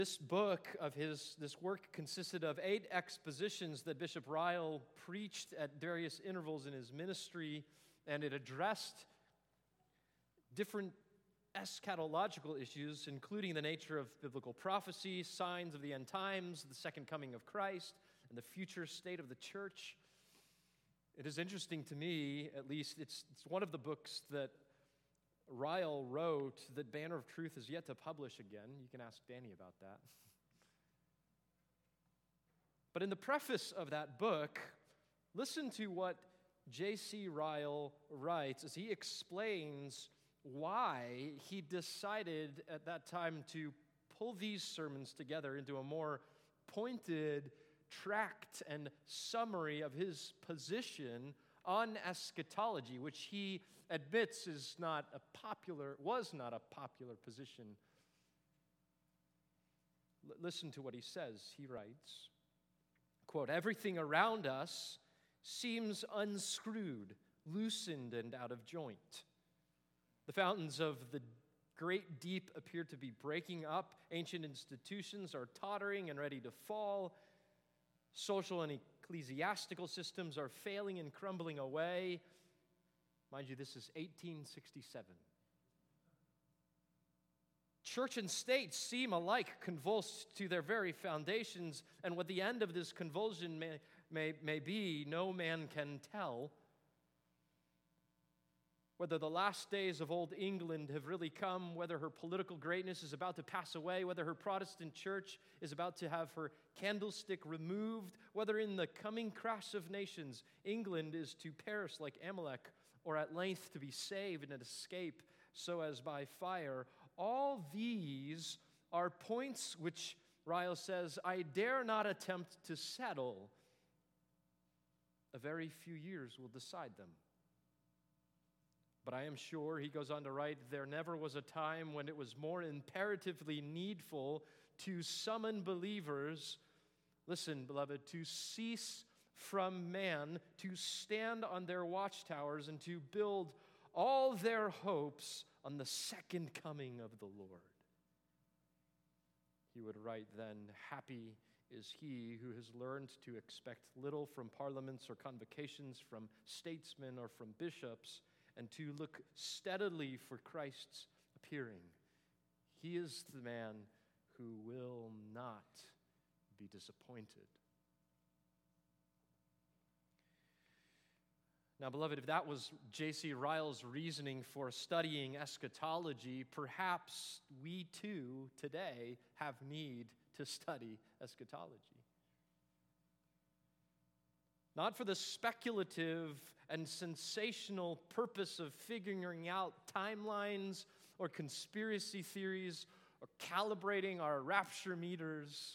This book of this work consisted of 8 expositions that Bishop Ryle preached at various intervals in his ministry, and it addressed different eschatological issues, including the nature of biblical prophecy, signs of the end times, the second coming of Christ, and the future state of the church. It is interesting to me, at least, it's one of the books that Ryle wrote that Banner of Truth is yet to publish again. You can ask Danny about that. But in the preface of that book, listen to what J.C. Ryle writes as he explains why he decided at that time to pull these sermons together into a more pointed tract and summary of his position on eschatology, which he admits was not a popular position. Listen to what he says. He writes, quote, "Everything around us seems unscrewed, loosened, and out of joint. The fountains of the great deep appear to be breaking up. Ancient institutions are tottering and ready to fall. Social and ecclesiastical systems are failing and crumbling away." Mind you, this is 1867. "Church and state seem alike convulsed to their very foundations, and what the end of this convulsion may be, no man can tell. Whether the last days of old England have really come, whether her political greatness is about to pass away, whether her Protestant church is about to have her candlestick removed, whether in the coming crash of nations, England is to perish like Amalek, or at length to be saved and escape so as by fire. All these are points which," Ryle says, "I dare not attempt to settle. A very few years will decide them. But I am sure," he goes on to write, "there never was a time when it was more imperatively needful to summon believers," listen, beloved, "to cease from man, to stand on their watchtowers, and to build all their hopes on the second coming of the Lord." He would write then, "Happy is he who has learned to expect little from parliaments or convocations, from statesmen or from bishops, and to look steadily for Christ's appearing. He is the man who will not be disappointed." Now, beloved, if that was J.C. Ryle's reasoning for studying eschatology, perhaps we too today have need to study eschatology. Not for the speculative and sensational purpose of figuring out timelines or conspiracy theories or calibrating our rapture meters,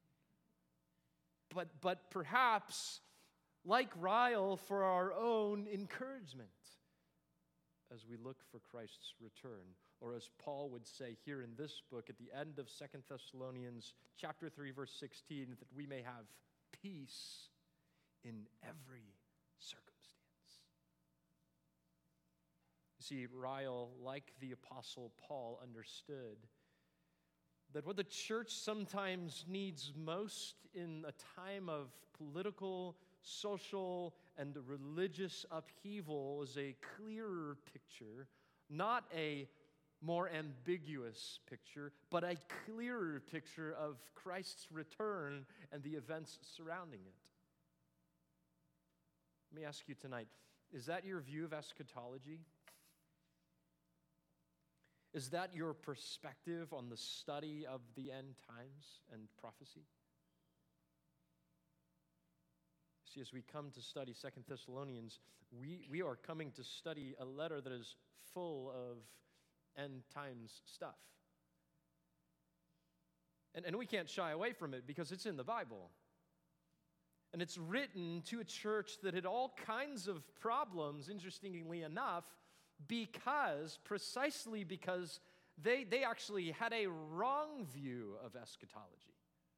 but perhaps, like Ryle, for our own encouragement as we look for Christ's return. Or as Paul would say here in this book at the end of 2 Thessalonians chapter 3, verse 16, that we may have peace in every circumstance. You see, Ryle, like the Apostle Paul, understood that what the church sometimes needs most in a time of political, social, and religious upheaval is a clearer picture, not a more ambiguous picture, but a clearer picture of Christ's return and the events surrounding it. Let me ask you tonight, is that your view of eschatology? Is that your perspective on the study of the end times and prophecy? See, as we come to study 2 Thessalonians, we are coming to study a letter that is full of end times stuff. And we can't shy away from it because it's in the Bible. And it's written to a church that had all kinds of problems, interestingly enough, precisely because they actually had a wrong view of eschatology.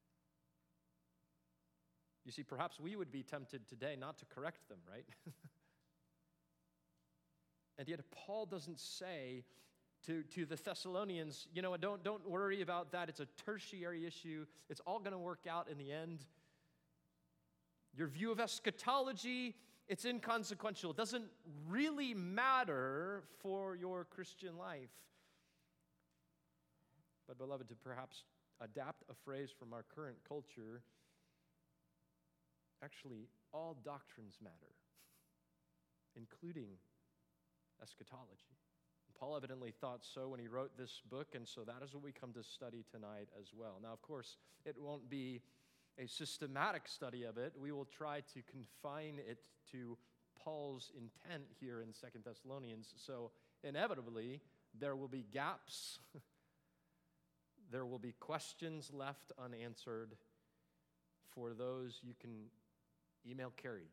You see, perhaps we would be tempted today not to correct them, right? And yet Paul doesn't say to the Thessalonians, don't worry about that. It's a tertiary issue. It's all going to work out in the end. Your view of eschatology, it's inconsequential. It doesn't really matter for your Christian life. But beloved, to perhaps adapt a phrase from our current culture, actually, all doctrines matter, including eschatology. Paul evidently thought so when he wrote this book, and so that is what we come to study tonight as well. Now, of course, it won't be a systematic study of it. We will try to confine it to Paul's intent here in 2 Thessalonians. So, inevitably, there will be gaps. There will be questions left unanswered. For those, you can email Carrie.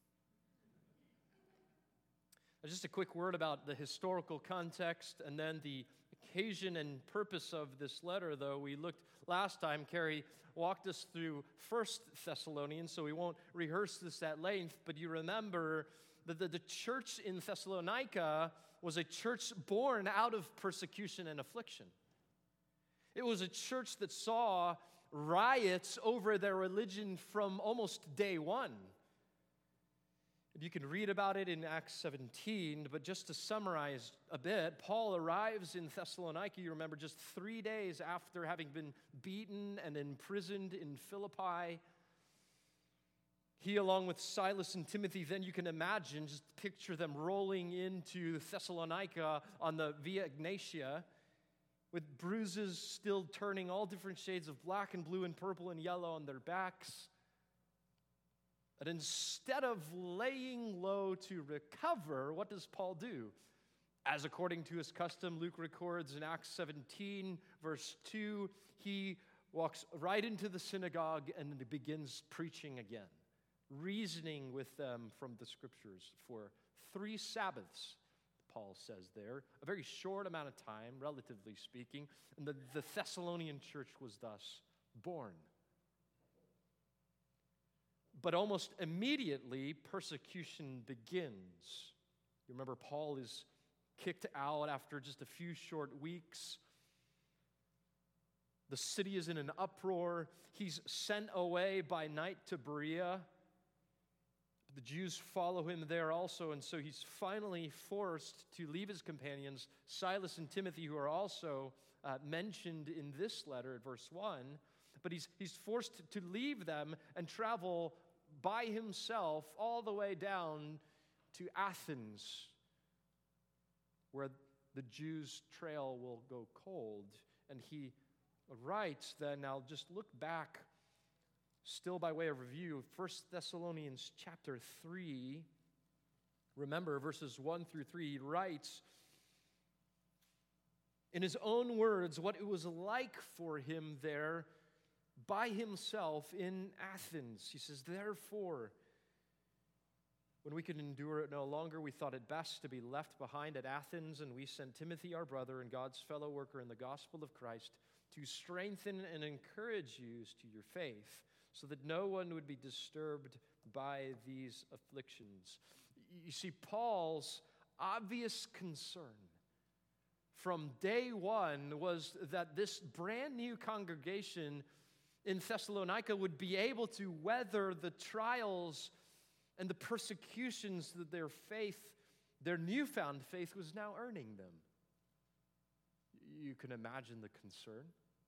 Just a quick word about the historical context and then the occasion and purpose of this letter, though. We looked last time, Carrie walked us through 1 Thessalonians, so we won't rehearse this at length, but you remember that the church in Thessalonica was a church born out of persecution and affliction. It was a church that saw riots over their religion from almost day one. You can read about it in Acts 17, but just to summarize a bit, Paul arrives in Thessalonica, you remember, just 3 days after having been beaten and imprisoned in Philippi. He, along with Silas and Timothy, then you can imagine, just picture them rolling into Thessalonica on the Via Egnatia with bruises still turning all different shades of black and blue and purple and yellow on their backs. But instead of laying low to recover, what does Paul do? As according to his custom, Luke records in Acts 17, verse 2, he walks right into the synagogue and begins preaching again, reasoning with them from the scriptures for 3 Sabbaths, Paul says there, a very short amount of time, relatively speaking, and the Thessalonian church was thus born. But almost immediately, persecution begins. You remember, Paul is kicked out after just a few short weeks. The city is in an uproar. He's sent away by night to Berea. The Jews follow him there also, and so he's finally forced to leave his companions, Silas and Timothy, who are also mentioned in this letter at verse 1. But he's forced to leave them and travel by himself all the way down to Athens, where the Jews' trail will go cold. And he writes then, now just look back, still by way of review, 1 Thessalonians chapter 3. Remember, verses 1 through 3, he writes, in his own words, what it was like for him there by himself in Athens. He says, therefore, when we could endure it no longer, we thought it best to be left behind at Athens, and we sent Timothy, our brother and God's fellow worker in the gospel of Christ, to strengthen and encourage you to your faith, so that no one would be disturbed by these afflictions. You see, Paul's obvious concern from day one was that this brand new congregation in Thessalonica would be able to weather the trials and the persecutions that their faith, their newfound faith, was now earning them. You can imagine the concern.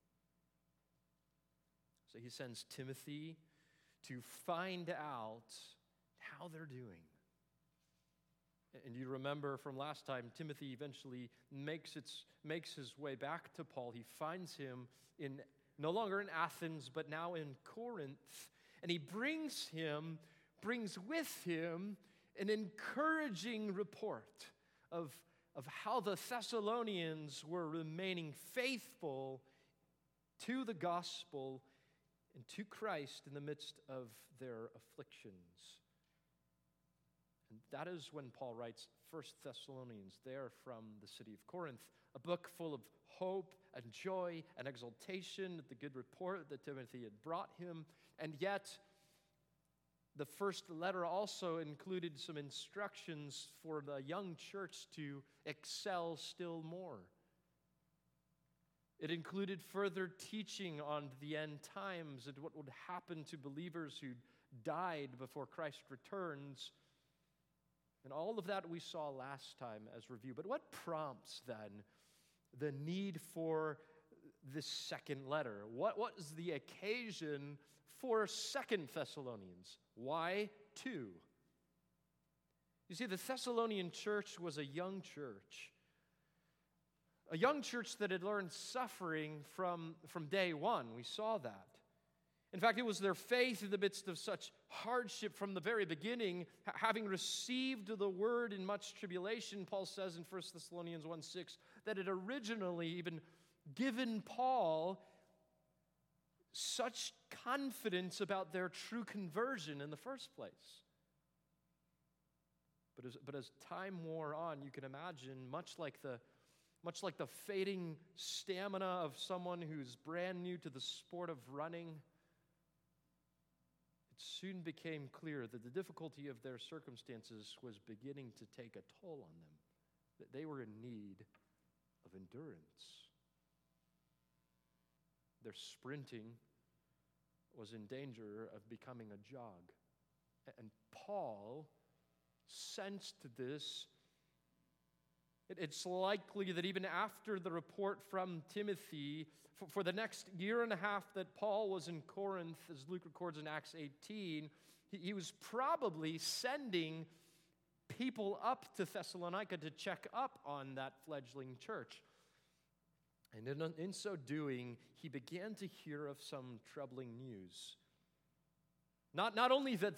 So he sends Timothy to find out how they're doing. And you remember from last time, Timothy eventually makes his way back to Paul. He finds him no longer in Athens, but now in Corinth. And he brings with him an encouraging report of how the Thessalonians were remaining faithful to the gospel and to Christ in the midst of their afflictions. And that is when Paul writes 1 Thessalonians there from the city of Corinth, a book full of hope and joy and exultation at the good report that Timothy had brought him. And yet, the first letter also included some instructions for the young church to excel still more It included further teaching on the end times and what would happen to believers who died before Christ returns. And all of that we saw last time as review. But what prompts then the need for this second letter? What was the occasion for 2 Thessalonians? Why 2? You see, the Thessalonian church was a young church. A young church that had learned suffering from day one. We saw that. In fact, it was their faith in the midst of such hardship from the very beginning, having received the word in much tribulation, Paul says in 1 Thessalonians 1:6, that it originally even given Paul such confidence about their true conversion in the first place. But as time wore on, you can imagine, much like the fading stamina of someone who's brand new to the sport of running, it soon became clear that the difficulty of their circumstances was beginning to take a toll on them, that they were in need of endurance. Their sprinting was in danger of becoming a jog. And Paul sensed this. It's likely that even after the report from Timothy, for the next year and a half that Paul was in Corinth, as Luke records in Acts 18, he was probably sending people up to Thessalonica to check up on that fledgling church. And in so doing, he began to hear of some troubling news. Not only that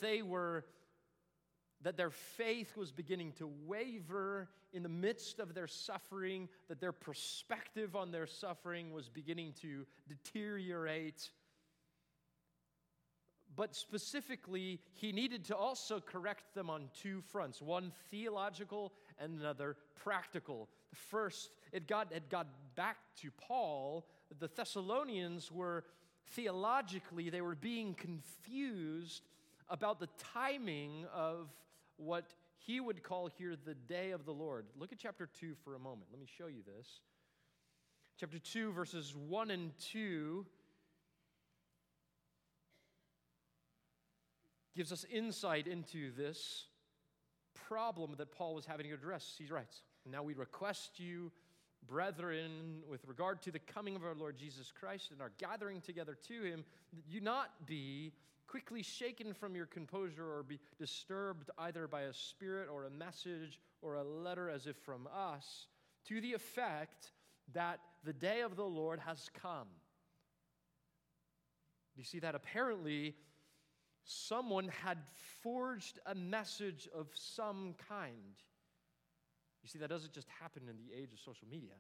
their faith was beginning to waver in the midst of their suffering, that their perspective on their suffering was beginning to deteriorate, but specifically, he needed to also correct them on 2 fronts, one theological and another practical. The first, it got back to Paul. The Thessalonians were theologically, they were being confused about the timing of what he would call here the day of the Lord. Look at chapter 2 for a moment. Let me show you this. Chapter 2, verses 1 and 2 gives us insight into this problem that Paul was having to address. He writes, "Now we request you, brethren, with regard to the coming of our Lord Jesus Christ and our gathering together to him, that you not be quickly shaken from your composure or be disturbed either by a spirit or a message or a letter as if from us, to the effect that the day of the Lord has come." You see that apparently someone had forged a message of some kind. You see, that doesn't just happen in the age of social media.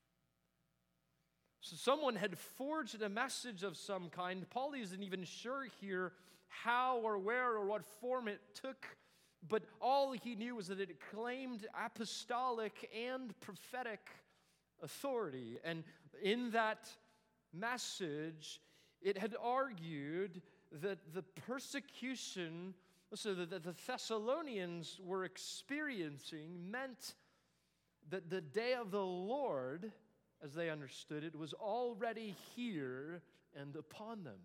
So someone had forged a message of some kind. Paul isn't even sure here how or where or what form it took, but all he knew was that it claimed apostolic and prophetic authority. And in that message, it had argued that the persecution that the Thessalonians were experiencing meant that the day of the Lord, as they understood it, was already here and upon them.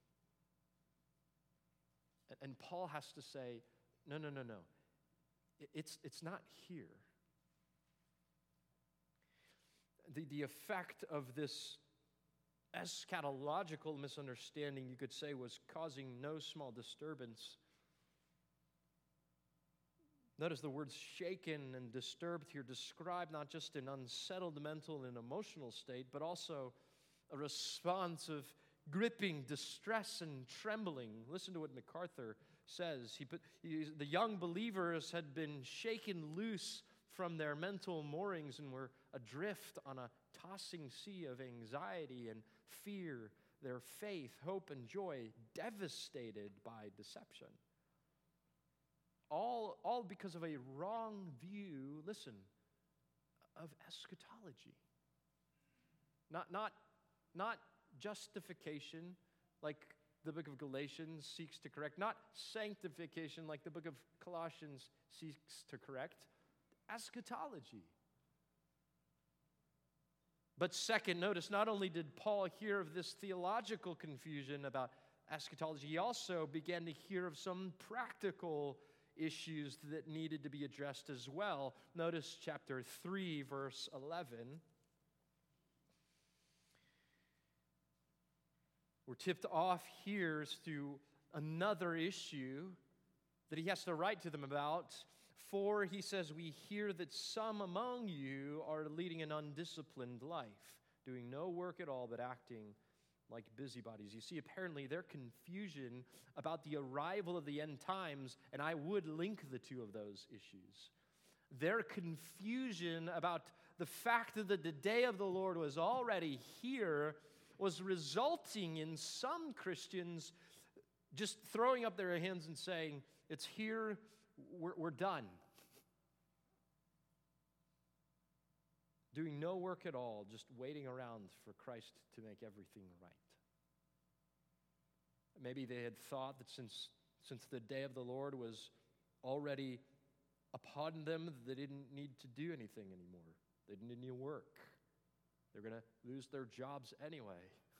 And Paul has to say, no. It's not here. The effect of this eschatological misunderstanding, you could say, was causing no small disturbance. Notice the words shaken and disturbed here describe not just an unsettled mental and emotional state, but also a response of gripping distress and trembling. Listen to what MacArthur says. The young believers had been shaken loose from their mental moorings and were adrift on a tossing sea of anxiety and fear, their faith, hope, and joy devastated by deception. All because of a wrong view, listen, of eschatology. Not justification, like the book of Galatians seeks to correct. Not sanctification, like the book of Colossians seeks to correct. Eschatology. But second, notice not only did Paul hear of this theological confusion about eschatology, he also began to hear of some practical issues that needed to be addressed as well. Notice chapter 3, verse 11. We're tipped off here to another issue that he has to write to them about. For, he says, we hear that some among you are leading an undisciplined life, doing no work at all but acting like busybodies. You see, apparently their confusion about the arrival of the end times, and I would link the two of those issues. Their confusion about the fact that the day of the Lord was already here was resulting in some Christians just throwing up their hands and saying, it's here, we're done. Doing no work at all, just waiting around for Christ to make everything right. Maybe they had thought that since the day of the Lord was already upon them, they didn't need to do anything anymore. They didn't need to work. They're going to lose their jobs anyway.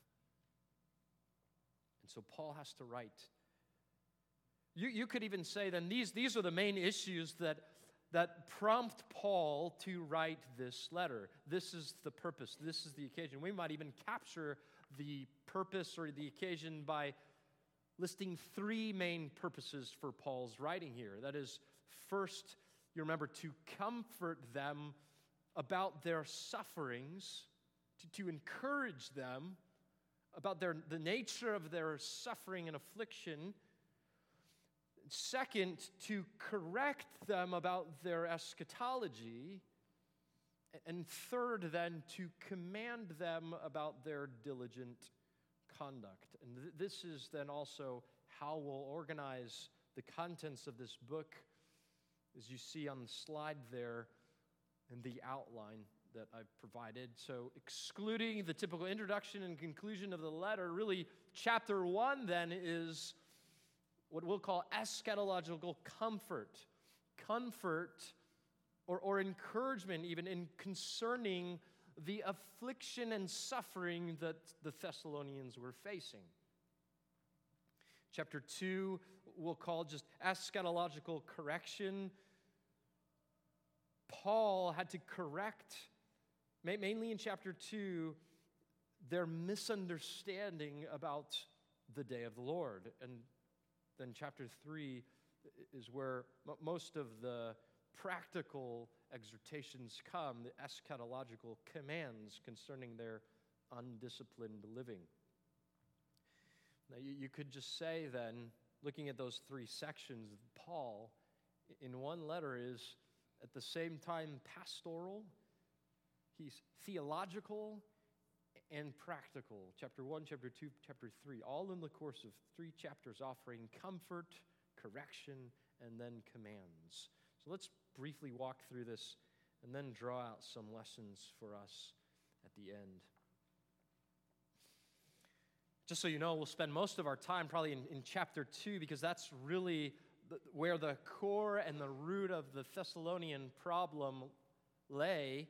And so Paul has to write. You could even say then these are the main issues that prompt Paul to write this letter. This is the purpose. This is the occasion. We might even capture the purpose or the occasion by listing three main purposes for Paul's writing here. That is, first, you remember, to comfort them about their sufferings, to encourage them about the nature of their suffering and affliction. Second, to correct them about their eschatology. And third, then, to command them about their diligent conduct. And this is then also how we'll organize the contents of this book, as you see on the slide there in the outline that I've provided. So excluding the typical introduction and conclusion of the letter, really chapter 1 then is what we'll call eschatological comfort. Comfort or encouragement even in concerning the affliction and suffering that the Thessalonians were facing. Chapter 2 we'll call just eschatological correction. Paul had to correct, mainly in chapter 2, their misunderstanding about the day of the Lord. And then chapter 3 is where most of the practical exhortations come, the eschatological commands concerning their undisciplined living. Now, you could just say then, looking at those three sections, Paul, in one letter, is at the same time pastoral, he's theological, and practical. Chapter 1, chapter 2, chapter 3, all in the course of 3 chapters offering comfort, correction, and then commands. So let's briefly walk through this and then draw out some lessons for us at the end. Just so you know, we'll spend most of our time probably in chapter 2 because that's really where the core and the root of the Thessalonian problem lay.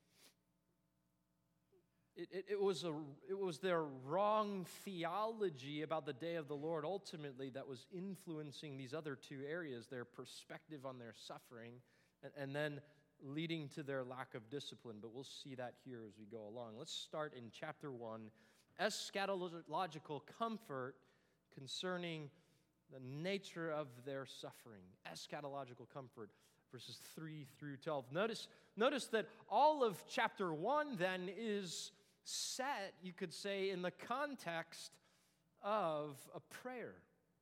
It was their wrong theology about the day of the Lord ultimately that was influencing these other 2 areas, their perspective on their suffering and then leading to their lack of discipline. But we'll see that here as we go along. Let's start in chapter 1, eschatological comfort concerning the nature of their suffering. Eschatological comfort, verses 3 through 12. Notice that all of chapter 1 then is set, you could say, in the context of a prayer.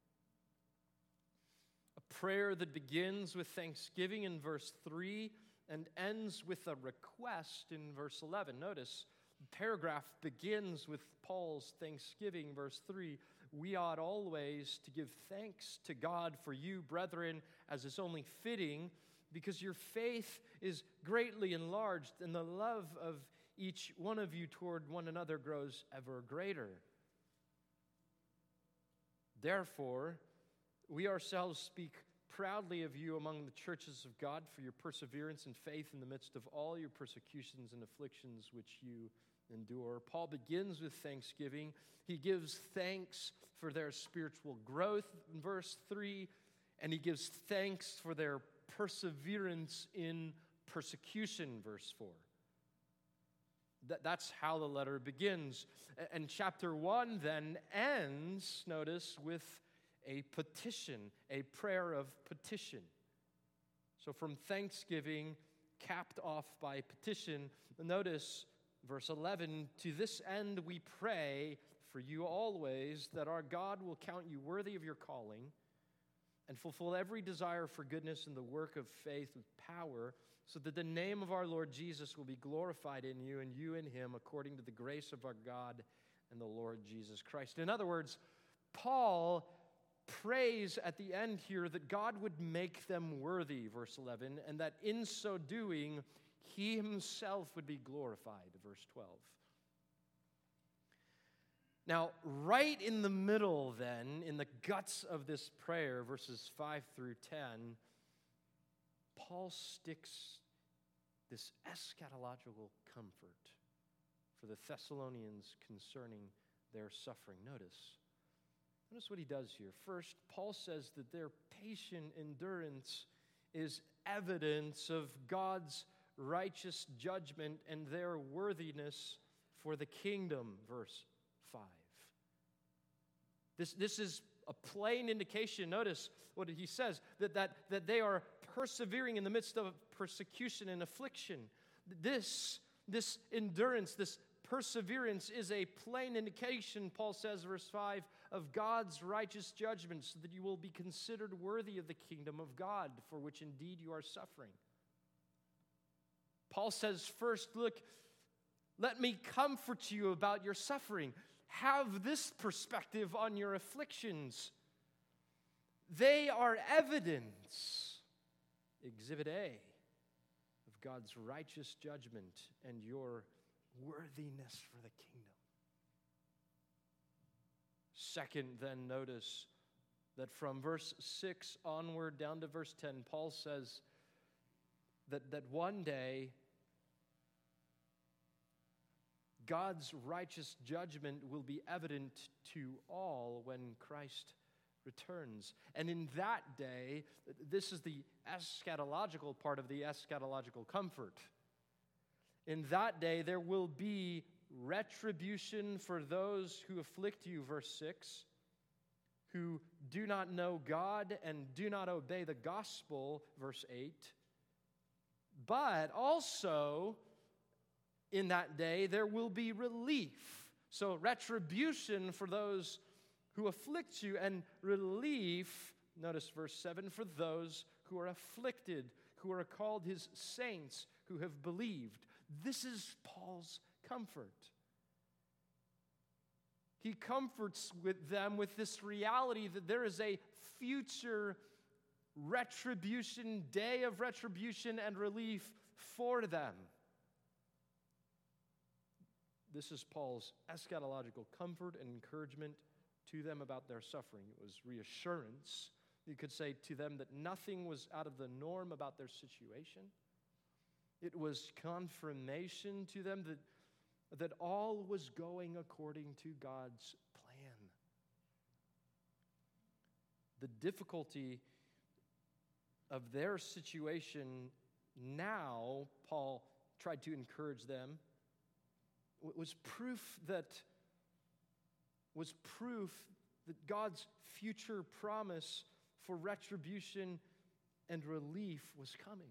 A prayer that begins with thanksgiving in verse 3 and ends with a request in verse 11. Notice, the paragraph begins with Paul's thanksgiving, verse 3. We ought always to give thanks to God for you, brethren, as is only fitting, because your faith is greatly enlarged, and the love of each one of you toward one another grows ever greater. Therefore, we ourselves speak proudly of you among the churches of God for your perseverance and faith in the midst of all your persecutions and afflictions which you endure. Paul begins with thanksgiving. He gives thanks for their spiritual growth in verse 3, and he gives thanks for their perseverance in persecution, verse 4. That's how the letter begins. And chapter 1 then ends, notice, with a petition, a prayer of petition. So from thanksgiving, capped off by petition, notice verse 11, to this end we pray for you always, that our God will count you worthy of your calling and fulfill every desire for goodness in the work of faith with power, so that the name of our Lord Jesus will be glorified in you and you in him, according to the grace of our God and the Lord Jesus Christ. In other words, Paul prays at the end here that God would make them worthy, verse 11, and that in so doing, he himself would be glorified, verse 12. Now, right in the middle then, in the guts of this prayer, verses 5 through 10, Paul sticks this eschatological comfort for the Thessalonians concerning their suffering. Notice what he does here. First, Paul says that their patient endurance is evidence of God's righteous judgment and their worthiness for the kingdom, verse 5. This is a plain indication, notice what he says, that they are persevering in the midst of persecution and affliction. This endurance, this perseverance is a plain indication, Paul says, verse 5, of God's righteous judgment, so that you will be considered worthy of the kingdom of God, for which indeed you are suffering. Paul says first, look, let me comfort you about your suffering. Have this perspective on your afflictions. They are evidence, Exhibit A, of God's righteous judgment and your worthiness for the kingdom. Second, then, notice that from verse 6 onward down to verse 10, Paul says that one day God's righteous judgment will be evident to all when Christ returns. And in that day, this is the eschatological part of the eschatological comfort. In that day, there will be retribution for those who afflict you, verse 6, who do not know God and do not obey the gospel, verse 8. But also, in that day, there will be relief. So retribution for those who afflict you, and relief, notice verse 7, for those who are afflicted, who are called his saints, who have believed. This is Paul's comfort. He comforts with them with this reality that there is a future retribution, day of retribution and relief for them. This is Paul's eschatological comfort and encouragement to them about their suffering. It was reassurance, you could say, to them that nothing was out of the norm about their situation. It was confirmation to them that all was going according to God's plan. The difficulty of their situation now, Paul tried to encourage them, was proof that God's future promise for retribution and relief was coming.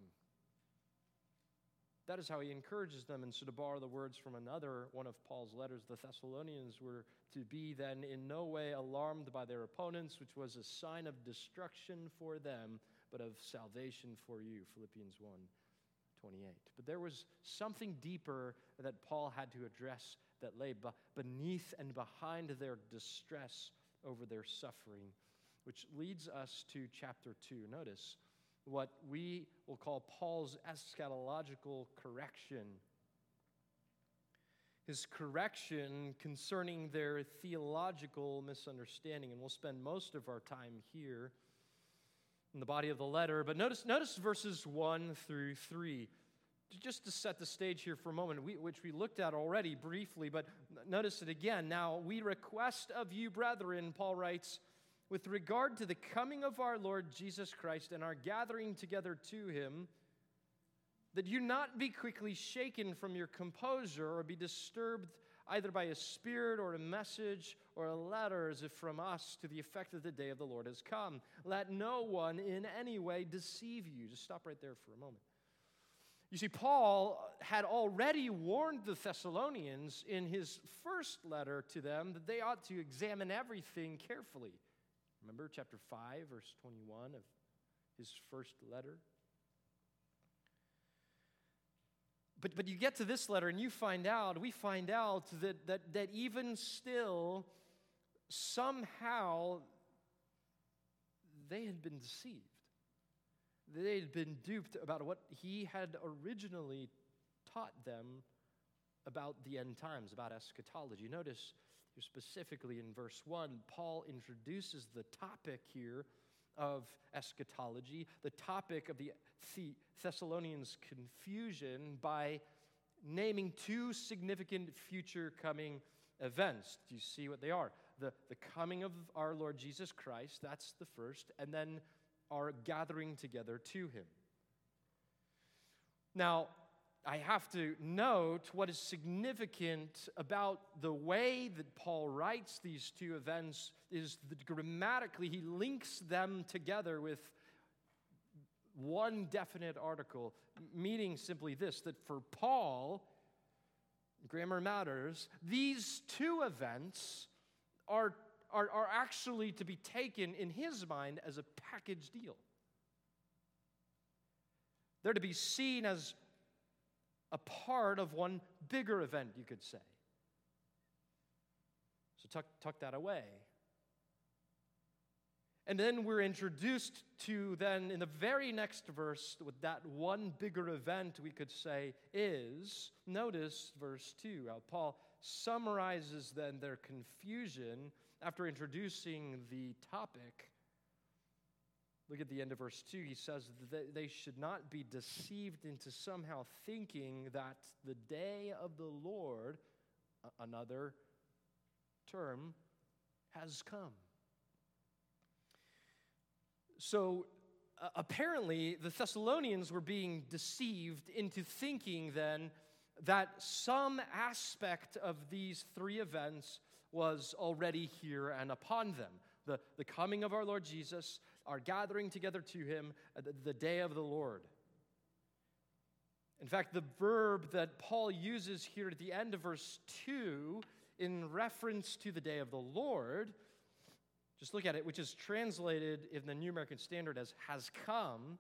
That is how he encourages them. And so, to borrow the words from another one of Paul's letters, the Thessalonians were to be then in no way alarmed by their opponents, which was a sign of destruction for them, but of salvation for you, Philippians 1:28. But there was something deeper that Paul had to address that lay beneath and behind their distress over their suffering, which leads us to chapter 2. Notice what we will call Paul's eschatological correction. His correction concerning their theological misunderstanding. And we'll spend most of our time here in the body of the letter. But notice verses 1 through 3. Just to set the stage here for a moment, which we looked at already briefly, but notice it again. Now, we request of you, brethren, Paul writes, with regard to the coming of our Lord Jesus Christ and our gathering together to him, that you not be quickly shaken from your composure or be disturbed either by a spirit or a message or a letter as if from us to the effect that the day of the Lord has come. Let no one in any way deceive you. Just stop right there for a moment. You see, Paul had already warned the Thessalonians in his first letter to them that they ought to examine everything carefully. Remember chapter 5, verse 21 of his first letter? But you get to this letter and we find out that even still, somehow, they had been deceived. They had been duped about what he had originally taught them about the end times, about eschatology. Notice here specifically in verse 1, Paul introduces the topic here of eschatology, the topic of the Thessalonians' confusion by naming two significant future coming events. Do you see what they are? The coming of our Lord Jesus Christ, that's the first, and then our gathering together to him. Now, I have to note what is significant about the way that Paul writes these two events is that grammatically he links them together with one definite article, meaning simply this, that for Paul, grammar matters, these two events are actually to be taken in his mind as a package deal. They're to be seen as a part of one bigger event, you could say. So tuck that away. And then we're introduced to then in the very next verse with that one bigger event we could say is, notice verse 2, how Paul summarizes then their confusion after introducing the topic. Look at the end of verse 2. He says that they should not be deceived into somehow thinking that the day of the Lord, another term, has come. So apparently the Thessalonians were being deceived into thinking then that some aspect of these three events was already here and upon them. The coming of our Lord Jesus, our gathering together to him, the day of the Lord. In fact, the verb that Paul uses here at the end of verse 2 in reference to the day of the Lord, just look at it, which is translated in the New American Standard as has come.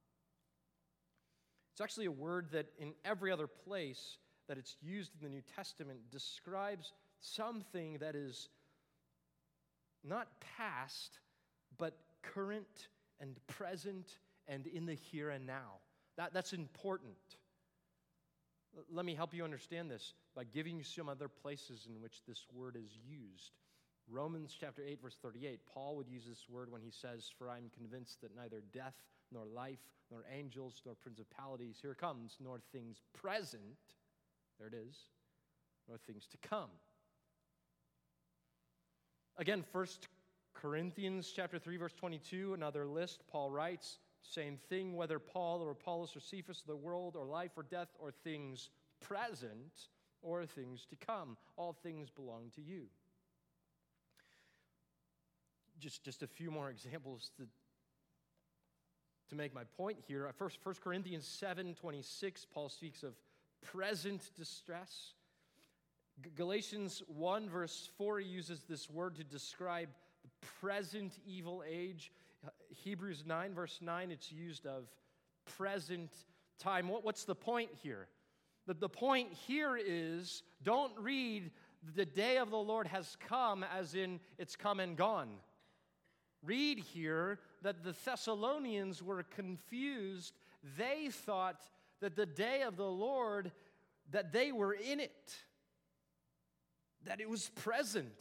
It's actually a word that in every other place that it's used in the New Testament describes something that is not past, but current and present and in the here and now. That's important. Let me help you understand this by giving you some other places in which this word is used. Romans chapter 8, verse 38, Paul would use this word when he says, "For I am convinced that neither death, nor life, nor angels, nor principalities," here it comes, "nor things present," there it is, "nor things to come." Again, 1 Corinthians chapter 3, verse 22, another list, Paul writes, same thing, whether Paul or Apollos or Cephas, the world or life or death or things present or things to come, all things belong to you. Just a few more examples to make my point here. First 1 Corinthians 7:26, Paul speaks of present distress. Galatians 1, verse 4 uses this word to describe the present evil age. Hebrews 9, verse 9, it's used of present time. What's the point here? The point here is, don't read the day of the Lord has come as in it's come and gone. Read here that the Thessalonians were confused. They thought that the day of the Lord, that they were in it, that it was present,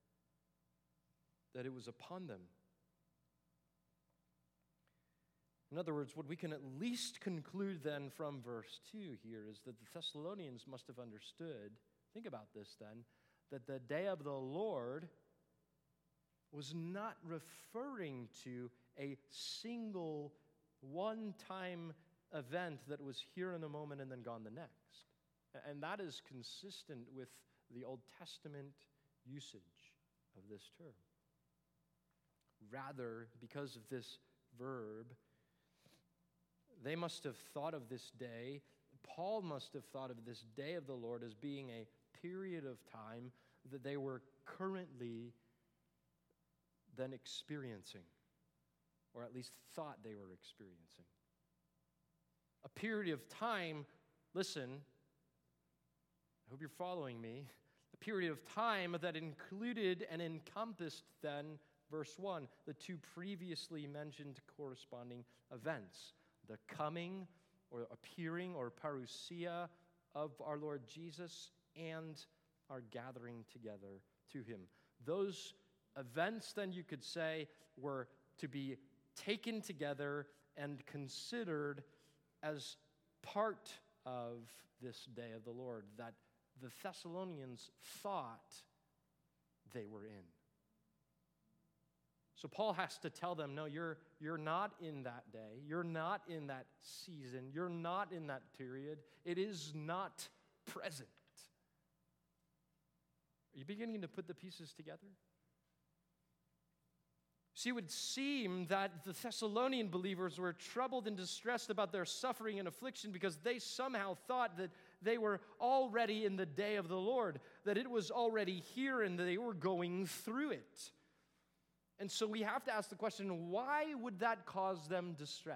that it was upon them. In other words, what we can at least conclude then from verse 2 here is that the Thessalonians must have understood, think about this then, that the day of the Lord was not referring to a single one-time event that was here in a moment and then gone the next. And that is consistent with the Old Testament usage of this term. Rather, because of this verb, they must have thought of this day, Paul must have thought of this day of the Lord as being a period of time that they were currently then experiencing, or at least thought they were experiencing. A period of time, listen, I hope you're following me, a period of time that included and encompassed then, verse 1, the two previously mentioned corresponding events. The coming or appearing or parousia of our Lord Jesus and our gathering together to him. Those events, then you could say, were to be taken together and considered as part of this day of the Lord that the Thessalonians thought they were in. So Paul has to tell them, no, you're not in that day. You're not in that season. You're not in that period. It is not present. Are you beginning to put the pieces together? See, it would seem that the Thessalonian believers were troubled and distressed about their suffering and affliction because they somehow thought that they were already in the day of the Lord, that it was already here and they were going through it. And so we have to ask the question, why would that cause them distress?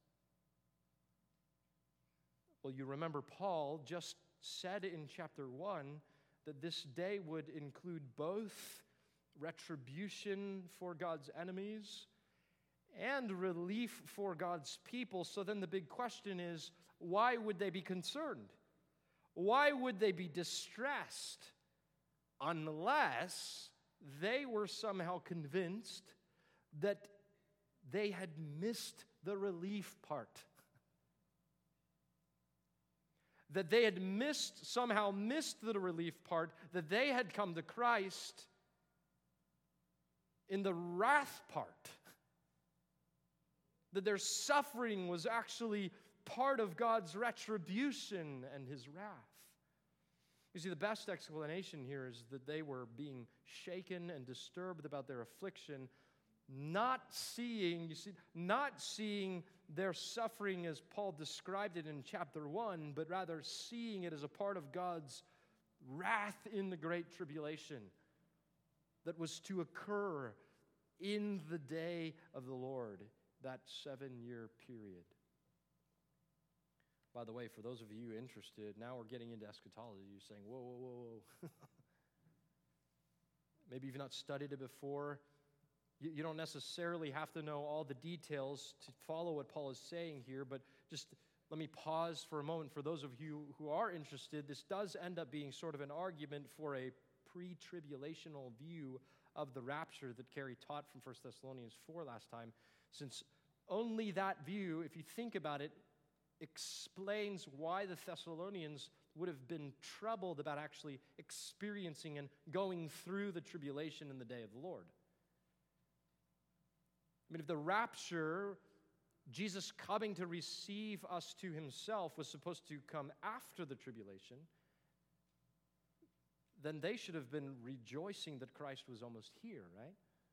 Well, you remember Paul just said in chapter 1 that this day would include both retribution for God's enemies and relief for God's people. So then the big question is, why would they be concerned? Why would they be distressed unless they were somehow convinced that they had missed the relief part? That they had somehow missed the relief part, that they had come to Christ in the wrath part. That their suffering was actually part of God's retribution and his wrath. You see, the best explanation here is that they were being shaken and disturbed about their affliction, not seeing their suffering as Paul described it in chapter 1, but rather seeing it as a part of God's wrath in the great tribulation that was to occur in the day of the Lord, that 7-year period. By the way, for those of you interested, now we're getting into eschatology. You're saying, whoa, whoa, whoa, whoa. Maybe you've not studied it before. You don't necessarily have to know all the details to follow what Paul is saying here, but just let me pause for a moment. For those of you who are interested, this does end up being sort of an argument for a pre-tribulational view of the rapture that Carrie taught from 1 Thessalonians 4 last time, since only that view, if you think about it, explains why the Thessalonians would have been troubled about actually experiencing and going through the tribulation in the day of the Lord. I mean, if the rapture, Jesus coming to receive us to himself, was supposed to come after the tribulation, then they should have been rejoicing that Christ was almost here, right?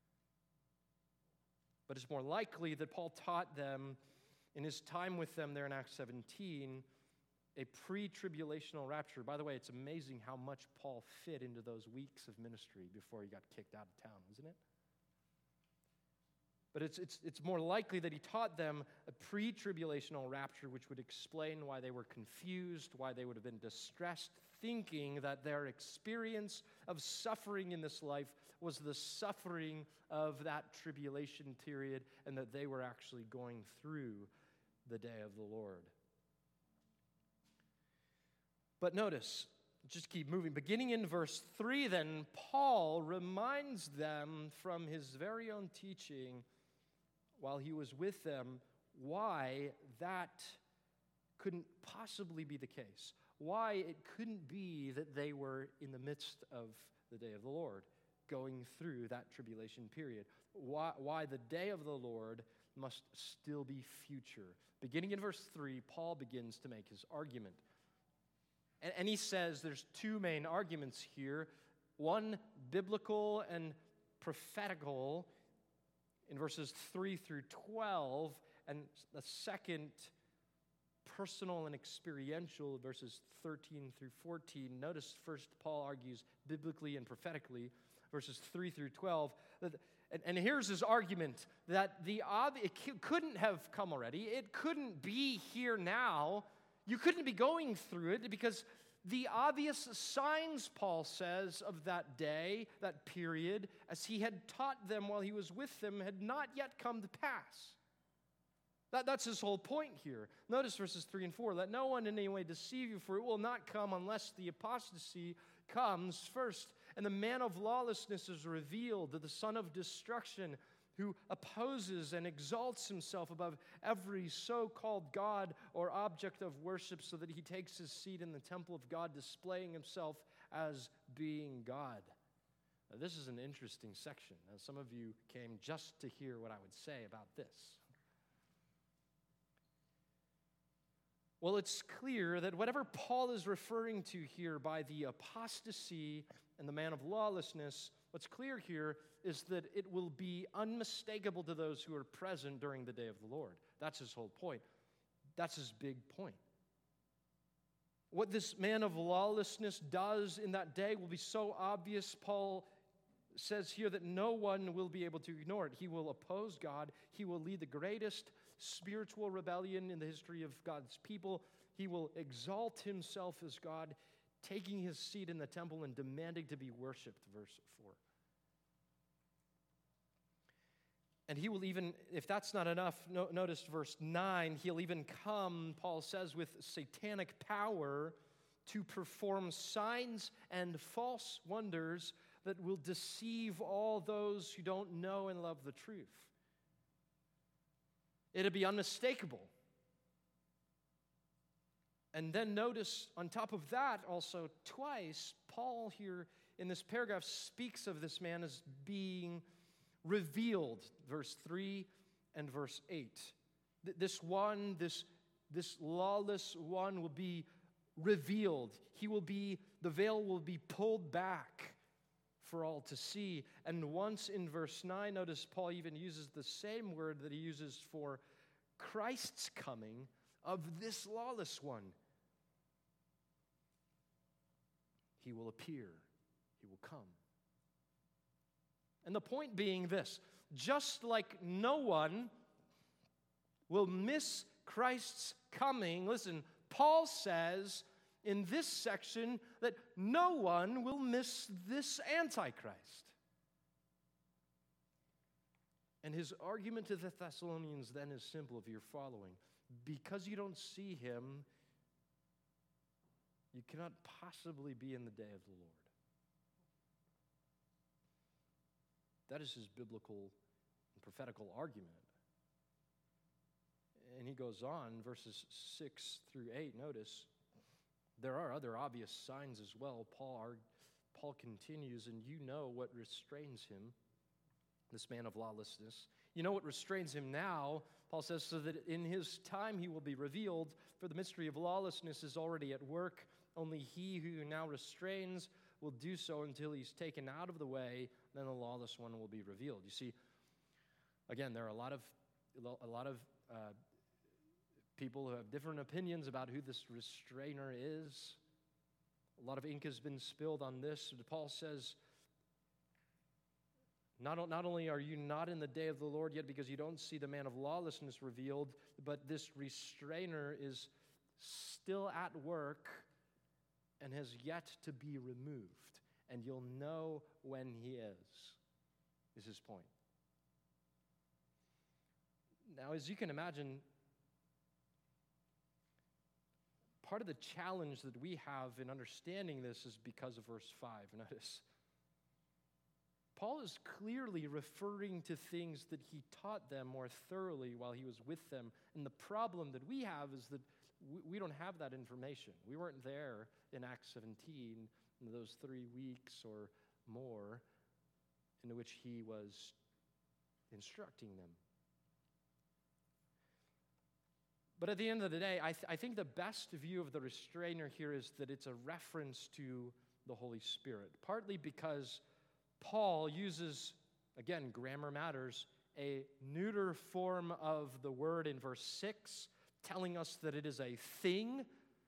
But it's more likely that Paul taught them in his time with them there in Acts 17, a pre-tribulational rapture. By the way, it's amazing how much Paul fit into those weeks of ministry before he got kicked out of town, isn't it? But it's more likely that he taught them a pre-tribulational rapture, which would explain why they were confused, why they would have been distressed, thinking that their experience of suffering in this life was the suffering of that tribulation period, and that they were actually going through the day of the Lord. But notice, just keep moving. Beginning in verse 3, then, Paul reminds them from his very own teaching while he was with them why that couldn't possibly be the case. Why it couldn't be that they were in the midst of the day of the Lord, going through that tribulation period. Why the day of the Lord must still be future. Beginning in verse 3, Paul begins to make his argument. And he says there's two main arguments here. One, biblical and prophetical in verses 3 through 12, and the second, personal and experiential, verses 13 through 14. Notice first Paul argues biblically and prophetically, verses 3 through 12. And here's his argument, that it couldn't have come already. It couldn't be here now. You couldn't be going through it because the obvious signs, Paul says, of that day, that period, as he had taught them while he was with them, had not yet come to pass. That's his whole point here. Notice verses 3 and 4. Let no one in any way deceive you, for it will not come unless the apostasy comes first. And the man of lawlessness is revealed, the son of destruction, who opposes and exalts himself above every so-called God or object of worship, so that he takes his seat in the temple of God, displaying himself as being God. Now, this is an interesting section. Now, some of you came just to hear what I would say about this. Well, it's clear that whatever Paul is referring to here by the apostasy and the man of lawlessness, what's clear here is that it will be unmistakable to those who are present during the day of the Lord. That's his whole point. That's his big point. What this man of lawlessness does in that day will be so obvious, Paul says here, that no one will be able to ignore it. He will oppose God. He will lead the greatest spiritual rebellion in the history of God's people. He will exalt himself as God, taking his seat in the temple and demanding to be worshipped, verse 4. And he will even, if that's not enough, notice verse 9, he'll even come, Paul says, with satanic power to perform signs and false wonders that will deceive all those who don't know and love the truth. It'll be unmistakable. And then notice, on top of that, also twice, Paul here in this paragraph speaks of this man as being revealed, verse 3 and verse 8. This lawless one will be revealed. The veil will be pulled back for all to see. And once in verse 9, notice Paul even uses the same word that he uses for Christ's coming, of this lawless one. He will appear. He will come. And the point being this: just like no one will miss Christ's coming, listen, Paul says in this section that no one will miss this Antichrist. And his argument to the Thessalonians then is simple, if you're following. Because you don't see him, you cannot possibly be in the day of the Lord. That is his biblical and prophetical argument. And he goes on, verses 6 through 8, notice, there are other obvious signs as well. Paul continues, and you know what restrains him, this man of lawlessness. You know what restrains him now, Paul says, so that in his time he will be revealed, for the mystery of lawlessness is already at work. Only he who now restrains will do so until he's taken out of the way, then the lawless one will be revealed. You see, again, there are a lot of people who have different opinions about who this restrainer is. A lot of ink has been spilled on this. Paul says, not only are you not in the day of the Lord yet because you don't see the man of lawlessness revealed, but this restrainer is still at work and has yet to be removed. And you'll know when he is his point. Now, as you can imagine, part of the challenge that we have in understanding this is because of verse 5. Notice, Paul is clearly referring to things that he taught them more thoroughly while he was with them. And the problem that we have is that we don't have that information. We weren't there in Acts 17 in those 3 weeks or more in which he was instructing them. But at the end of the day, I think the best view of the restrainer here is that it's a reference to the Holy Spirit, partly because Paul uses, again, grammar matters, a neuter form of the word in verse 6, telling us that it is a thing.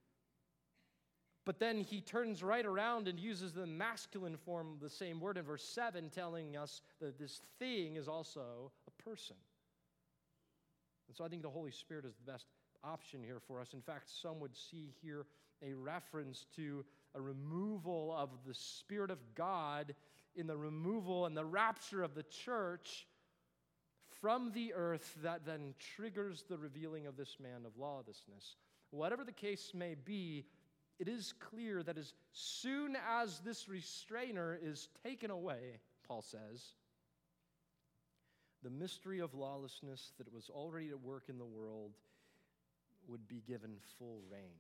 But then he turns right around and uses the masculine form of the same word in verse 7, telling us that this thing is also a person. And so I think the Holy Spirit is the best option here for us. In fact, some would see here a reference to a removal of the Spirit of God in the removal and the rapture of the church from the earth that then triggers the revealing of this man of lawlessness. Whatever the case may be, it is clear that as soon as this restrainer is taken away, Paul says, the mystery of lawlessness that was already at work in the world would be given full reign.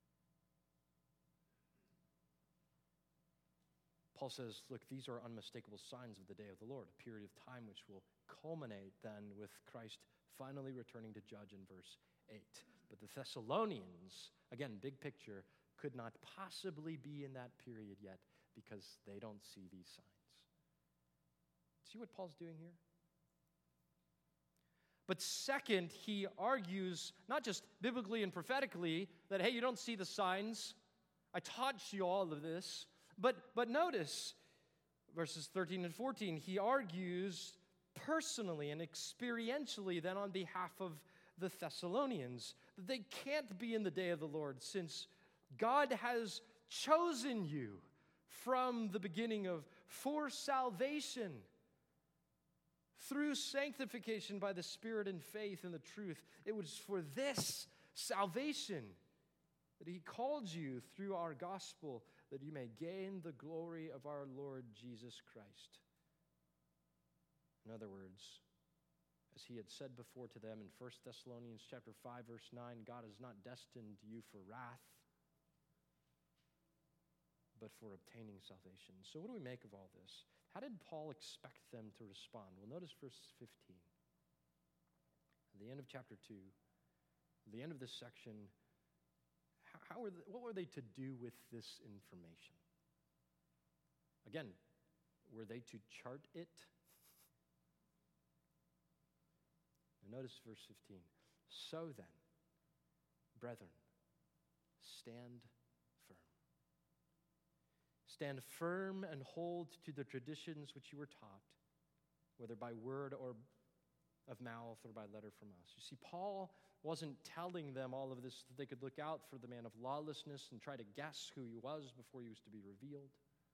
Paul says, look, these are unmistakable signs of the day of the Lord, a period of time which will culminate then with Christ finally returning to judge in verse 8. But the Thessalonians, again, big picture, could not possibly be in that period yet because they don't see these signs. See what Paul's doing here? But second, he argues, not just biblically and prophetically, that, hey, you don't see the signs. I taught you all of this. But notice, verses 13 and 14, he argues personally and experientially then on behalf of the Thessalonians that they can't be in the day of the Lord since God has chosen you from the beginning for salvation through sanctification by the Spirit and faith in the truth. It was for this salvation that he called you through our gospel, that you may gain the glory of our Lord Jesus Christ. In other words, as he had said before to them in 1 Thessalonians chapter 5, verse 9, God has not destined you for wrath, but for obtaining salvation. So what do we make of all this? How did Paul expect them to respond? Well, notice verse 15. At the end of chapter 2, at the end of this section, what were they to do with this information? Again, were they to chart it? And notice verse 15. So then, brethren, stand firm. Stand firm and hold to the traditions which you were taught, whether by word or of mouth or by letter from us. You see, Paul wasn't telling them all of this so that they could look out for the man of lawlessness and try to guess who he was before he was to be revealed.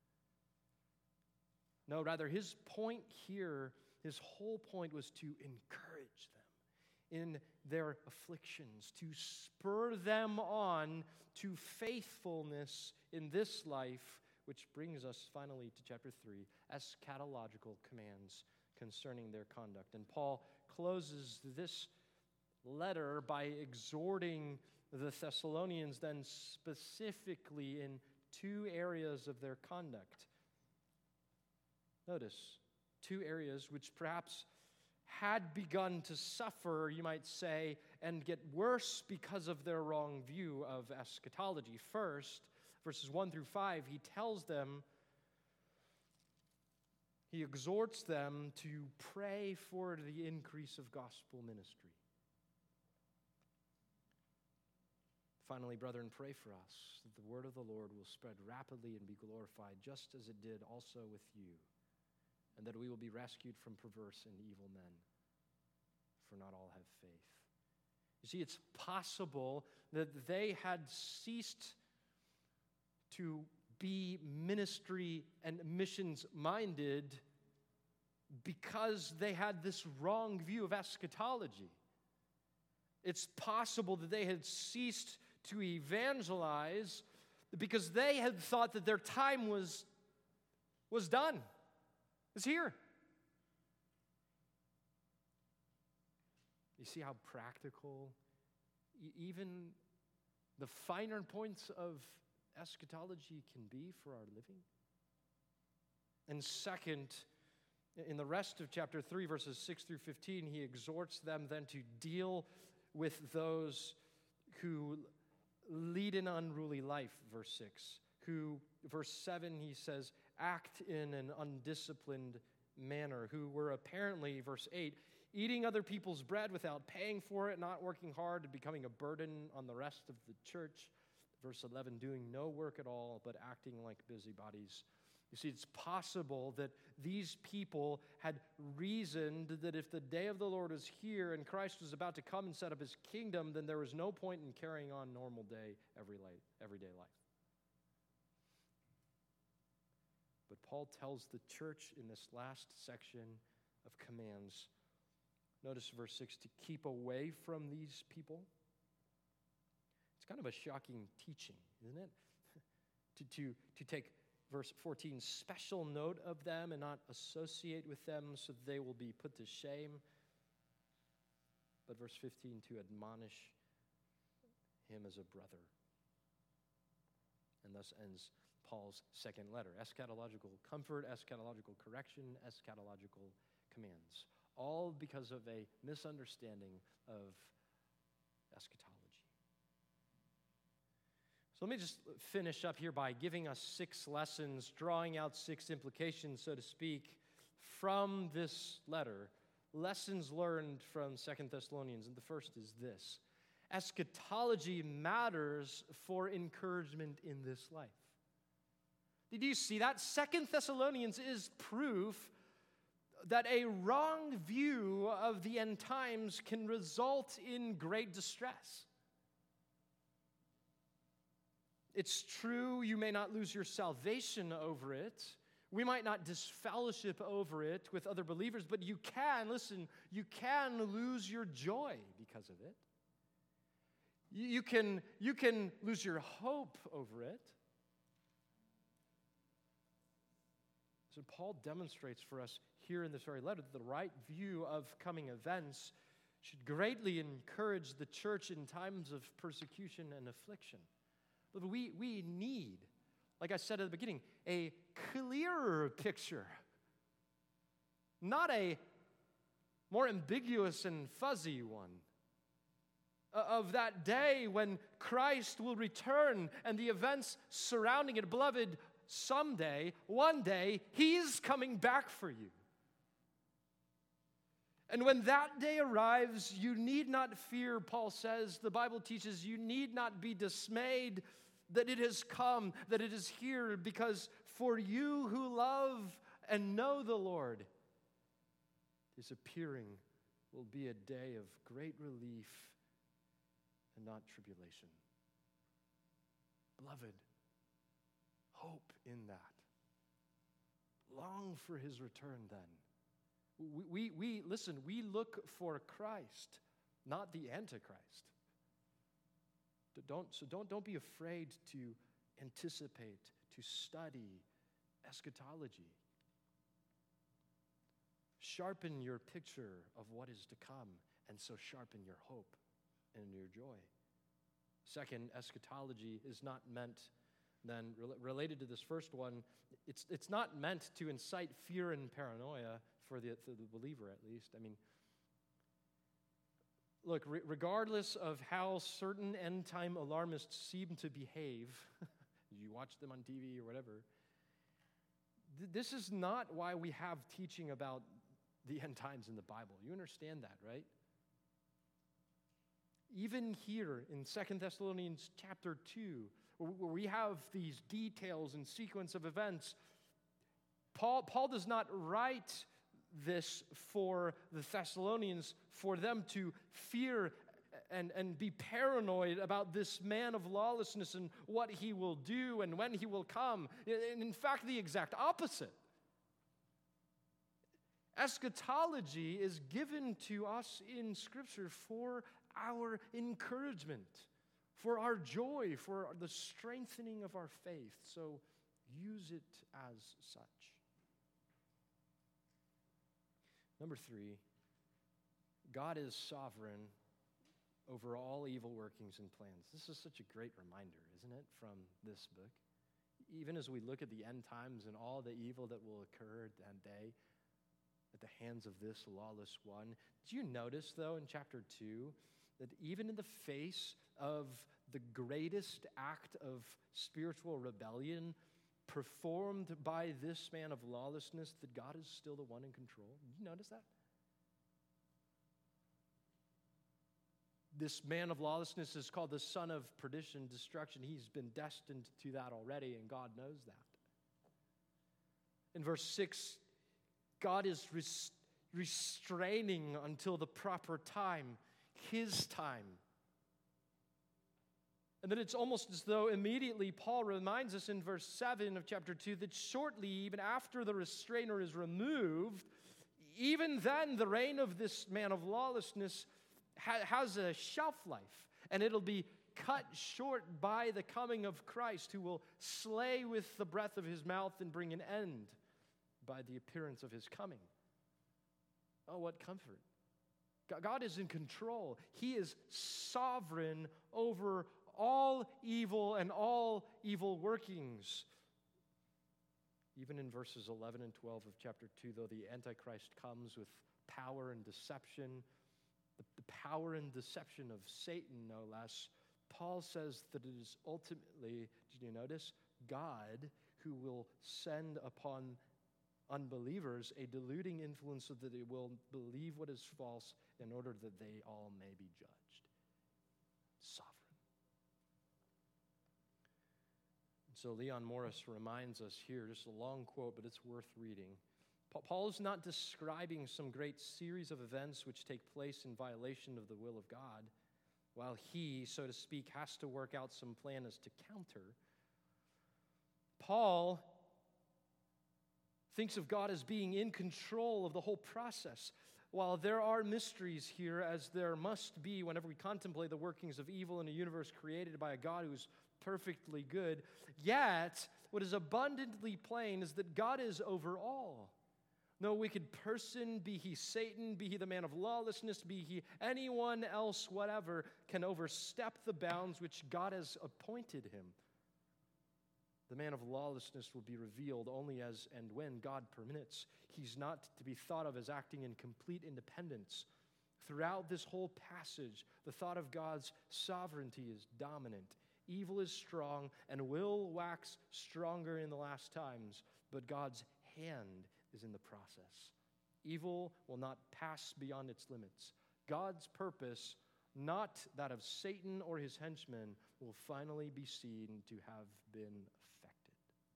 No, rather, his point here, his whole point was to encourage them in their afflictions, to spur them on to faithfulness in this life, which brings us finally to chapter 3, eschatological commands concerning their conduct. And Paul closes this letter by exhorting the Thessalonians then specifically in 2 areas of their conduct. Notice, 2 areas which perhaps had begun to suffer, you might say, and get worse because of their wrong view of eschatology. First, verses 1 through 5, he tells them, he exhorts them to pray for the increase of gospel ministry. Finally, brethren, pray for us that the word of the Lord will spread rapidly and be glorified, just as it did also with you, and that we will be rescued from perverse and evil men, for not all have faith. You see, it's possible that they had ceased to be ministry and missions minded because they had this wrong view of eschatology. It's possible that they had ceased to evangelize because they had thought that their time was done. is here. You see how practical even the finer points of eschatology can be for our living? And second, in the rest of chapter 3, verses 6 through 15, he exhorts them then to deal with those who lead an unruly life, verse 6. Who, verse 7, he says, act in an undisciplined manner, who were apparently, verse 8, eating other people's bread without paying for it, not working hard, and becoming a burden on the rest of the church. Verse 11, doing no work at all, but acting like busybodies. You see, it's possible that these people had reasoned that if the day of the Lord is here and Christ was about to come and set up his kingdom, then there was no point in carrying on normal day, everyday life. But Paul tells the church in this last section of commands, notice verse 6, to keep away from these people. It's kind of a shocking teaching, isn't it? to take, verse 14, special note of them and not associate with them so they will be put to shame. But verse 15, to admonish him as a brother. And thus ends Paul's second letter. Eschatological comfort, eschatological correction, eschatological commands. All because of a misunderstanding of eschatology. So let me just finish up here by giving us 6 lessons, drawing out 6 implications, so to speak, from this letter. Lessons learned from 2 Thessalonians. And the first is this: eschatology matters for encouragement in this life. Did you see that? 2 Thessalonians is proof that a wrong view of the end times can result in great distress. It's true, you may not lose your salvation over it. We might not disfellowship over it with other believers, but you can lose your joy because of it. You can lose your hope over it. So Paul demonstrates for us here in this very letter that the right view of coming events should greatly encourage the church in times of persecution and affliction. But we need, like I said at the beginning, a clearer picture, not a more ambiguous and fuzzy one, of that day when Christ will return and the events surrounding it. Beloved, someday, one day, He's coming back for you. And when that day arrives, you need not fear, Paul says. The Bible teaches you need not be dismayed that it has come, that it is here, because for you who love and know the Lord, His appearing will be a day of great relief and not tribulation. Beloved, hope in that. Long for His return then. We listen, we look for Christ, not the Antichrist. Don't be afraid to anticipate, to study eschatology. Sharpen your picture of what is to come, and so sharpen your hope and your joy. Second, eschatology is not meant, then related to this first one, it's not meant to incite fear and paranoia for the believer, at least. I mean, look, regardless of how certain end-time alarmists seem to behave, you watch them on TV or whatever, this is not why we have teaching about the end times in the Bible. You understand that, right? Even here in 2 Thessalonians chapter 2, where we have these details and sequence of events, Paul does not write this for the Thessalonians for them to fear and be paranoid about this man of lawlessness and what he will do and when he will come. In fact, the exact opposite. Eschatology is given to us in Scripture for our encouragement, for our joy, for the strengthening of our faith. So use it as such. Number 3, God is sovereign over all evil workings and plans. This is such a great reminder, isn't it, from this book? Even as we look at the end times and all the evil that will occur that day at the hands of this lawless one. Do you notice, though, in chapter 2, that even in the face of the greatest act of spiritual rebellion performed by this man of lawlessness, that God is still the one in control? Did you notice that? This man of lawlessness is called the son of perdition, destruction. He's been destined to that already, and God knows that. In verse 6, God is restraining until the proper time, his time. And then it's almost as though immediately Paul reminds us in verse 7 of chapter 2 that shortly, even after the restrainer is removed, even then the reign of this man of lawlessness has a shelf life, and it'll be cut short by the coming of Christ, who will slay with the breath of his mouth and bring an end by the appearance of his coming. Oh, what comfort. God is in control. He is sovereign over all evil and all evil workings. Even in verses 11 and 12 of chapter 2, though the Antichrist comes with power and deception, the power and deception of Satan, no less, Paul says that it is ultimately, did you notice, God who will send upon unbelievers a deluding influence so that they will believe what is false in order that they all may be judged. Sovereign. So Leon Morris reminds us here, just a long quote, but it's worth reading. Paul is not describing some great series of events which take place in violation of the will of God, while he, so to speak, has to work out some plan as to counter. Paul thinks of God as being in control of the whole process. While there are mysteries here, as there must be whenever we contemplate the workings of evil in a universe created by a God who's perfectly good, yet what is abundantly plain is that God is over all. No wicked person, be he Satan, be he the man of lawlessness, be he anyone else, whatever, can overstep the bounds which God has appointed him. The man of lawlessness will be revealed only as and when God permits. He's not to be thought of as acting in complete independence. Throughout this whole passage, the thought of God's sovereignty is dominant. Evil is strong and will wax stronger in the last times, but God's hand is in the process. Evil will not pass beyond its limits. God's purpose, not that of Satan or his henchmen, will finally be seen to have been effected.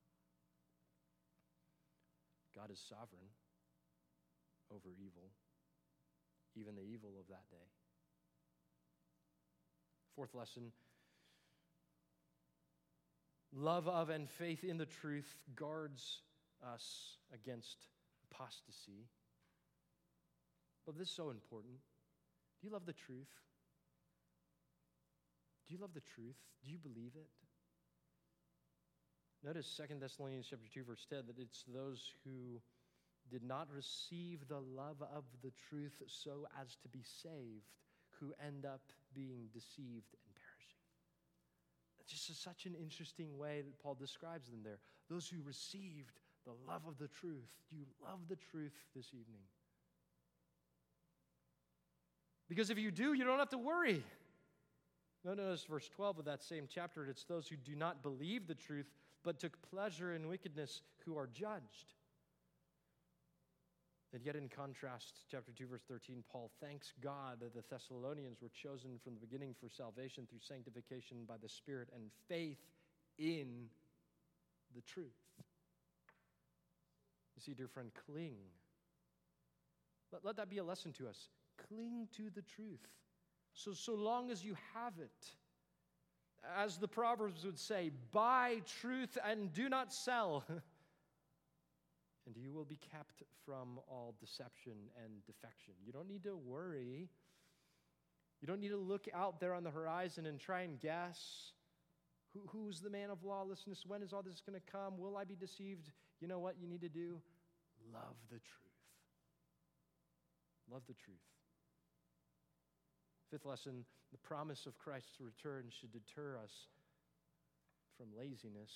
God is sovereign over evil, even the evil of that day. Fourth lesson, love of and faith in the truth guards us against apostasy. But this is so important. Do you love the truth? Do you love the truth? Do you believe it? Notice 2 Thessalonians chapter 2, verse 10, that it's those who did not receive the love of the truth so as to be saved who end up being deceived and perishing. It's just such an interesting way that Paul describes them there. Those who received the love of the truth. Do you love the truth this evening? Because if you do, you don't have to worry. Notice verse 12 of that same chapter. It's those who do not believe the truth, but took pleasure in wickedness, who are judged. And yet in contrast, chapter 2, verse 13, Paul thanks God that the Thessalonians were chosen from the beginning for salvation through sanctification by the Spirit and faith in the truth. You see, dear friend, cling. Let that be a lesson to us. Cling to the truth. So long as you have it. As the Proverbs would say, buy truth and do not sell. And you will be kept from all deception and defection. You don't need to worry. You don't need to look out there on the horizon and try and guess. Who's the man of lawlessness? When is all this going to come? Will I be deceived? You know what you need to do? Love the truth. Love the truth. Fifth lesson, the promise of Christ's return should deter us from laziness.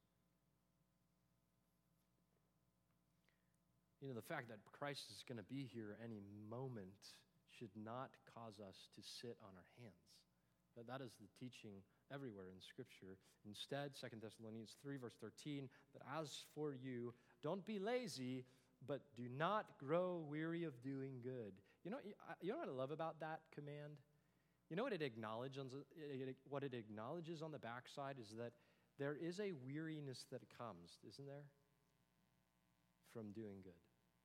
You know, the fact that Christ is going to be here any moment should not cause us to sit on our hands. That is the teaching everywhere in Scripture. Instead, 2 Thessalonians 3, verse 13, that as for you, don't be lazy, but do not grow weary of doing good. You know what I love about that command? You know what it acknowledges on the backside is that there is a weariness that comes, isn't there? From doing good.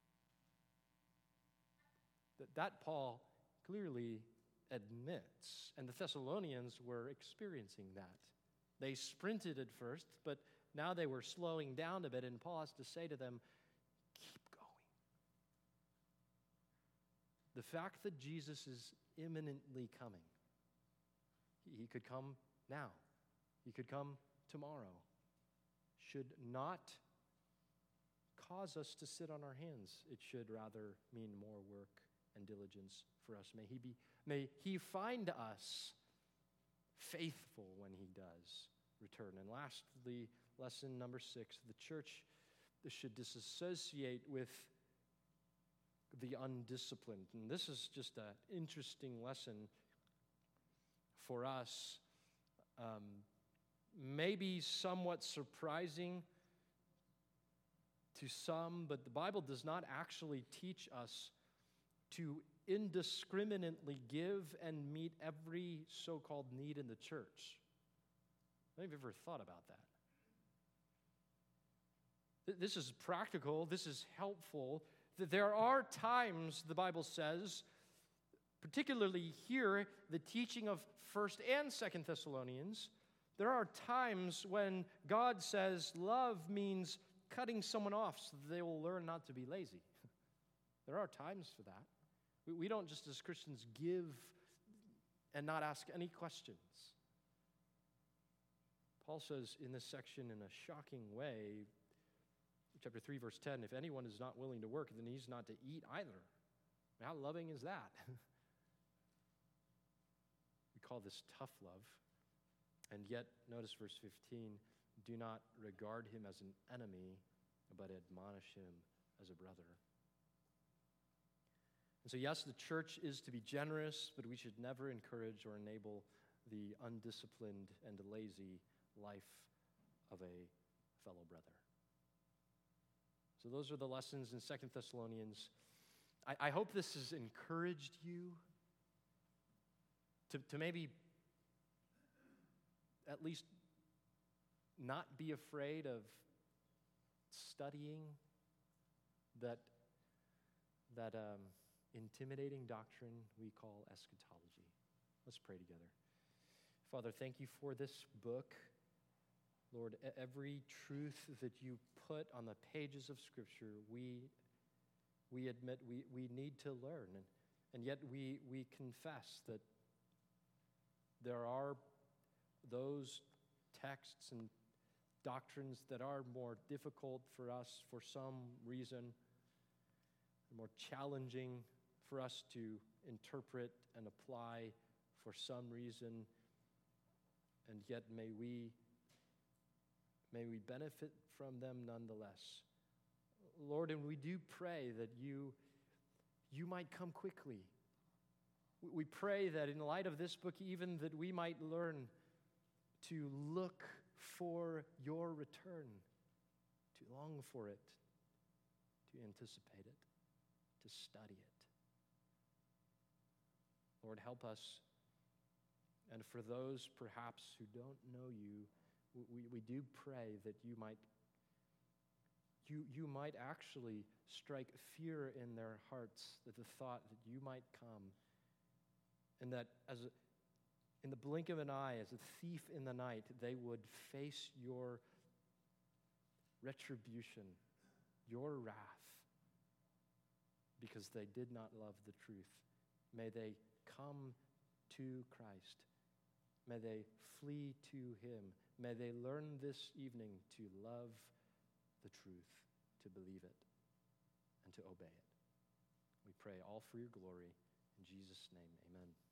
That Paul clearly admits, and the Thessalonians were experiencing that. They sprinted at first, but now they were slowing down a bit, and Paul has to say to them, keep going. The fact that Jesus is imminently coming, he could come now, he could come tomorrow, should not cause us to sit on our hands. It should rather mean more work and diligence for us. May he find us faithful when he does return. And lastly, lesson number 6, the church should disassociate with the undisciplined. And this is just an interesting lesson for us. Maybe somewhat surprising to some, but the Bible does not actually teach us to indiscriminately give and meet every so-called need in the church. I don't know if you've ever thought about that. This is practical. This is helpful. There are times, the Bible says, particularly here, the teaching of 1st and 2nd Thessalonians, there are times when God says love means cutting someone off so that they will learn not to be lazy. There are times for that. We don't just as Christians give and not ask any questions. Paul says in this section in a shocking way, chapter 3, verse 10, if anyone is not willing to work, then he's not to eat either. How loving is that? We call this tough love. And yet, notice verse 15, do not regard him as an enemy, but admonish him as a brother. And so yes, the church is to be generous, but we should never encourage or enable the undisciplined and lazy life of a fellow brother. So those are the lessons in 2 Thessalonians. I hope this has encouraged you to maybe at least not be afraid of studying that intimidating doctrine we call eschatology. Let's pray together. Father, thank you for this book. Lord, every truth that you put on the pages of Scripture, we admit we need to learn. And yet we confess that there are those texts and doctrines that are more difficult for us for some reason, more challenging for us to interpret and apply for some reason, and yet may we benefit from them nonetheless. Lord, and we do pray that you might come quickly. We pray that in light of this book, even that we might learn to look for your return, to long for it, to anticipate it, to study it. Lord, help us. And for those perhaps who don't know you, we do pray that you might actually strike fear in their hearts, that the thought that you might come, and that in the blink of an eye, as a thief in the night, they would face your retribution, your wrath, because they did not love the truth. May they come to Christ. May they flee to him. May they learn this evening to love the truth, to believe it, and to obey it. We pray all for your glory. In Jesus' name, amen.